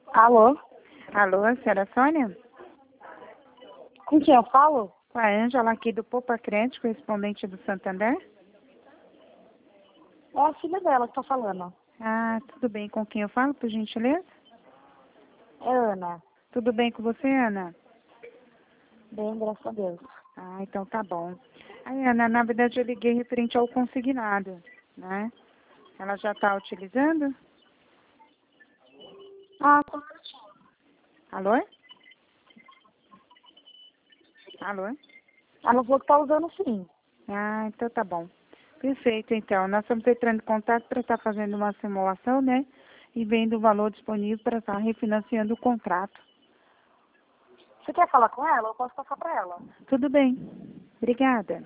Alô? Alô, a senhora Sônia? Com quem eu falo? Com a Ângela aqui do Poupa Crédito, correspondente do Santander. É a filha dela que tá falando. Ah, tudo bem. Com quem eu falo, por gentileza? É Ana. Tudo bem com você, Ana? Bem, graças a Deus. Ah, então tá bom. Aí, Ana, na verdade eu liguei referente ao consignado, né? Ela já está utilizando? Ah, tá. Alô? Alô? Ela falou que tá usando sim. Ah, então tá bom. Perfeito, então. Nós estamos entrando em contato para estar fazendo uma simulação, né? E vendo o valor disponível para estar refinanciando o contrato. Você quer falar com ela? Eu posso passar pra ela. Tudo bem. Obrigada.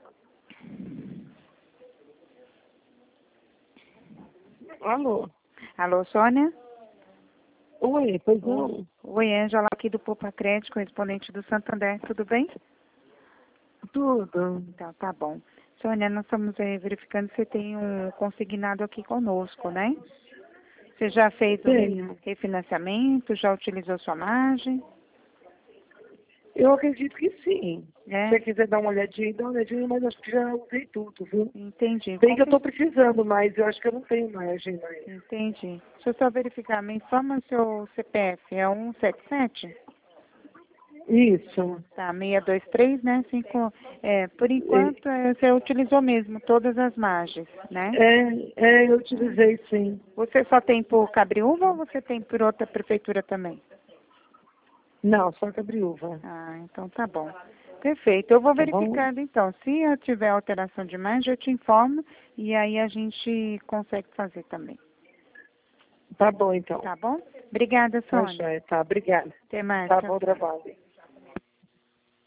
Alô? Alô, Sônia? Oi, pois não. Oi, Ângela, aqui do Poupa Crédito, correspondente do Santander. Tudo bem? Tudo. Então, tá bom. Sônia, nós estamos verificando se você tem um consignado aqui conosco, né? Você já fez o Tenho. refinanciamento, já utilizou sua margem? Eu acredito que sim. Se É? você quiser dar uma olhadinha, dá uma olhadinha, mas acho que já usei tudo, viu? Entendi. Bem que eu tô precisando, mas eu acho que eu não tenho margem mais. Entendi. Deixa eu só verificar. Me informa seu CPF. É 177? Isso. Tá, 623, né? Por enquanto, você utilizou mesmo todas as margens, né? Eu utilizei sim. Você só tem por Cabriúva ou você tem por outra prefeitura também? Não, só Cabriúva. Ah, então tá bom. Perfeito. Eu vou Tá bom? verificando então. Se eu tiver alteração de margem, eu te informo e aí a gente consegue fazer também. Tá bom, então. Tá bom? Obrigada, Tá, Sônia. joia. Tá, obrigada. Até mais. Tá Tchau, bom tchau. trabalho.